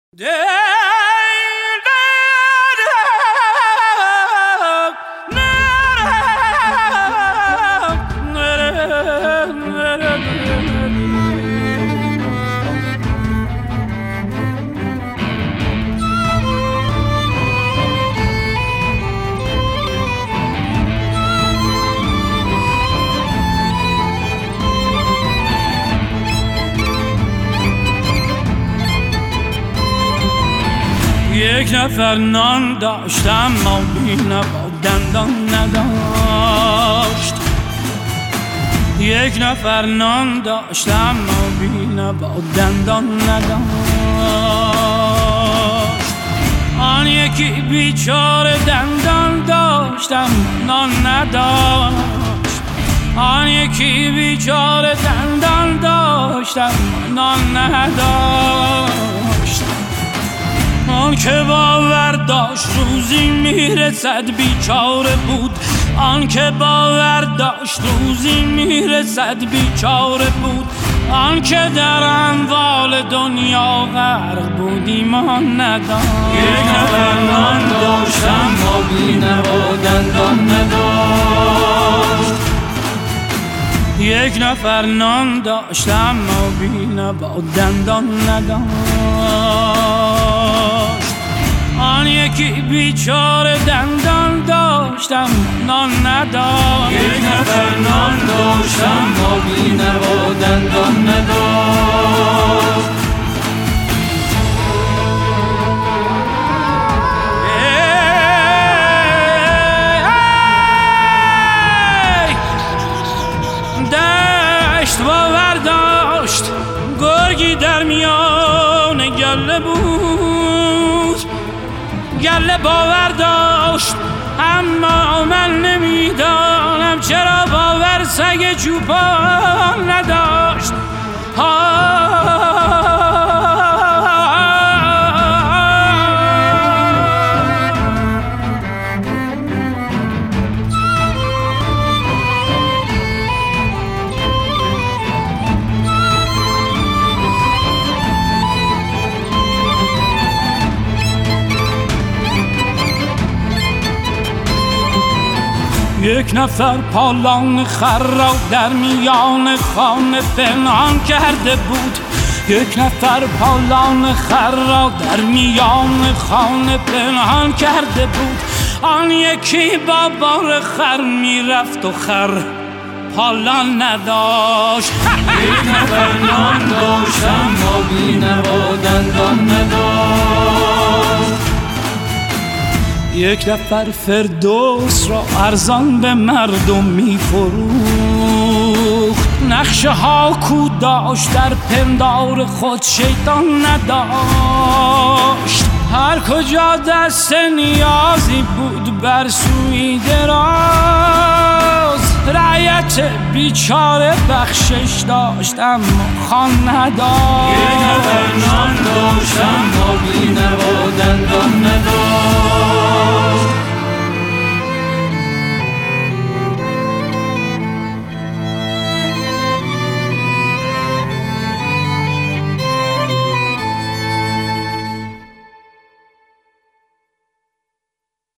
یک نفر نان داشتم ما بینه با دندان نداشت. یک نفر نان داشتم ما بینه با دندان نداشت. آن یکی بیچاره دندان داشتم نان نداشت. آن یکی بیچاره دندان داشتم نان نداشت. آن که باور داشت روزی میرسد بیچاره بود. آن که باور داشت روزی میرسد بیچاره بود. آن که در اموال دنیا غرق بود ایمان نداشت. یک نفر نان داشتم ما بینه و دندان نداشت. یک نفر نان داشتم ما بینه با دندان نداشت. آن یکی بیچاره دندان داشتم نان نداشت. یک نفر نان داشتم ما بینه و دندان نداشت. دشت باور داشت گرگی در میان گله بود. گله باور داشت اما من نمیدانم چرا باور سگ چوپان نداشت. یک نفر پالان خر را در میان خانه پنهان کرده بود. یک نفر پالان خر را در میان خانه پنهان کرده بود. آن یکی با بار خر میرفت و خر پالان نداشت. یک نفر نان داشتم ما بینه و دندان نداشت. یک نفر فردوس را ارزان به مردم می‌فروخت. نقشه ها کو داشت در پندار خود شیطان نداشت. هر کجا دست نیازی بود بر سوی دراز. رعیت بیچاره بخشش داشت اما خان نداشت. یک نفر نان داشتم ما بینه و دندان نداشت.